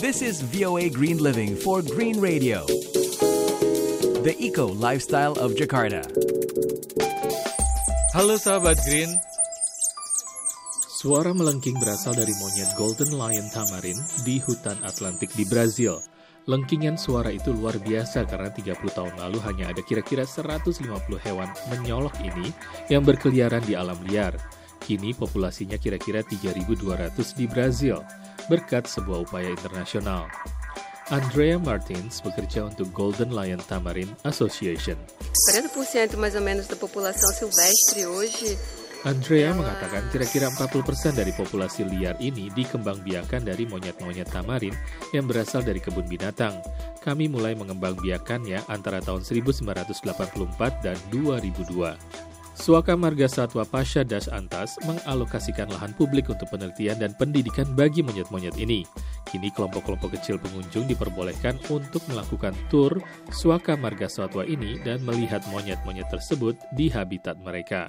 This is VOA Green Living for Green Radio, the eco lifestyle of Jakarta. Halo sahabat Green. Suara melengking berasal dari monyet Golden Lion Tamarin di hutan Atlantik di Brazil. Lengkingan suara itu luar biasa karena 30 tahun lalu hanya ada kira-kira 150 hewan menyolok ini yang berkeliaran di alam liar. Kini populasinya kira-kira 3.200 di Brazil, berkat sebuah upaya internasional. Andrea Martins bekerja untuk Golden Lion Tamarin Association. 40% mais ou menos da população silvestre hoje. Andrea mengatakan kira-kira 40% dari populasi liar ini dikembangbiakan dari monyet-monyet tamarin yang berasal dari kebun binatang. Kami mulai mengembangbiakannya antara tahun 1984 dan 2002. Suaka Marga Satwa Pasha Das Antas mengalokasikan lahan publik untuk penelitian dan pendidikan bagi monyet-monyet ini. Kini kelompok-kelompok kecil pengunjung diperbolehkan untuk melakukan tur Suaka Marga Satwa ini dan melihat monyet-monyet tersebut di habitat mereka.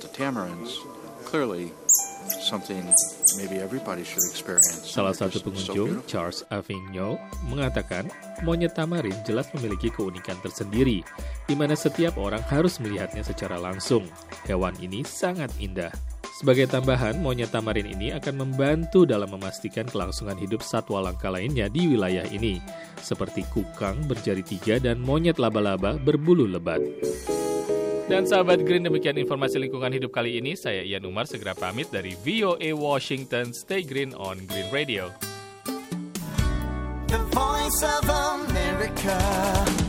Salah satu pengunjung, Charles Avignon, mengatakan monyet tamarin jelas memiliki keunikan tersendiri, di mana setiap orang harus melihatnya secara langsung. Hewan ini sangat indah. Sebagai tambahan, monyet tamarin ini akan membantu dalam memastikan kelangsungan hidup satwa langka lainnya di wilayah ini, seperti kukang berjari 3 dan monyet laba-laba berbulu lebat. Dan sahabat Green, demikian informasi lingkungan hidup kali ini. Saya Ian Umar segera pamit dari VOA Washington. Stay green on Green Radio. The Voice of America.